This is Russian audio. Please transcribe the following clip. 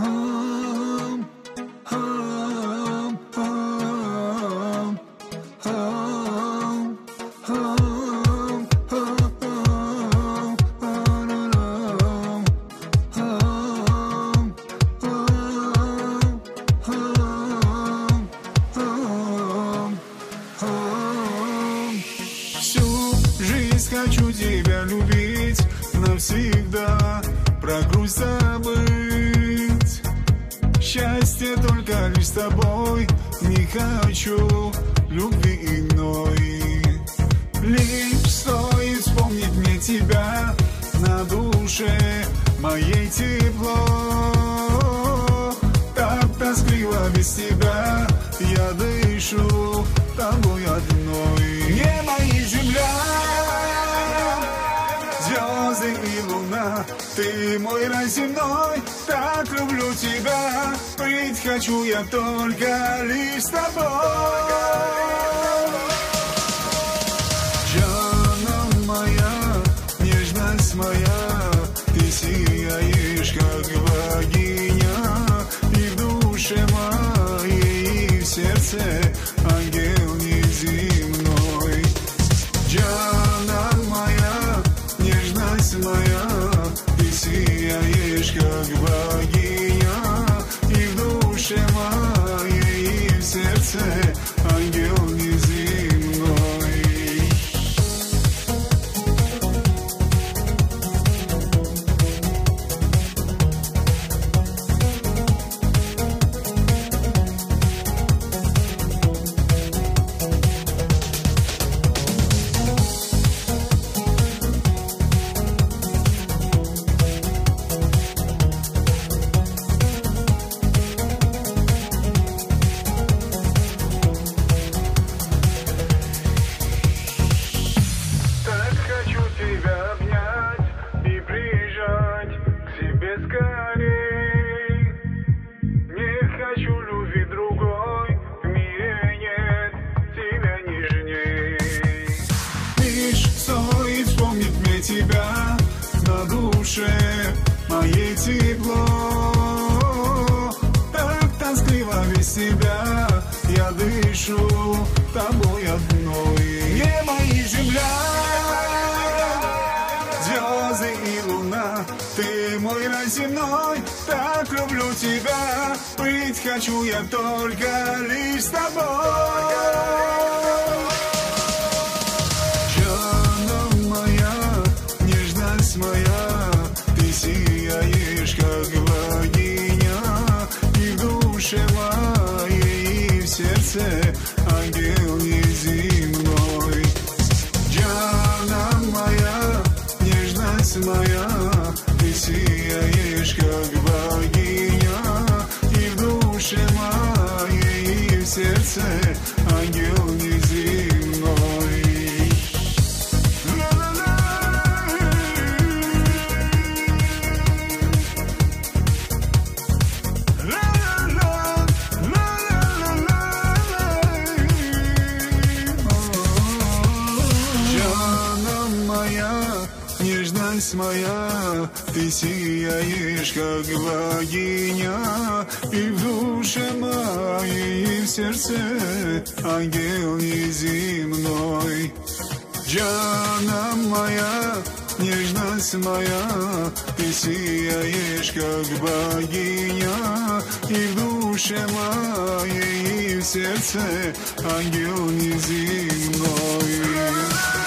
Хочу тебя любить навсегда, про грусть забыть. Счастье только лишь с тобой, не хочу любви иной. Лишь стоит вспомнить мне тебя, на душе моей тепло. Так тоскливо без тебя, я дышу тобой одной. Небо и земля, звезды и луна, ты мой рай земной, так люблю тебя, быть хочу я только лишь с тобой. Джана моя, нежность моя, ты сияешь, как богиня, и в душе моей, и в сердце ангел неземной. Джана моя, нежность моя, ты сияешь, как богиня, и в душе моей, и в сердце ангел неземной. Тебя на душе моей тепло, так тоскливо без тебя, я дышу тобой одной. Небо и земля, звезды и луна, ты мой рай земной, так люблю тебя, быть хочу я только лишь с тобой. Моя, ты сияешь, как богиня, и в душе моей, и в сердце ангел неземной. Джана моя, нежность моя, ты сияешь, как богиня, и в душе моей, и в сердце ангел неземной. Нежность моя, ты сияешь, как богиня, и в душе моей, и в сердце ангел неземной. Джана моя, нежность моя, ты сияешь, как богиня, и в душе моей, и в сердце ангел неземной.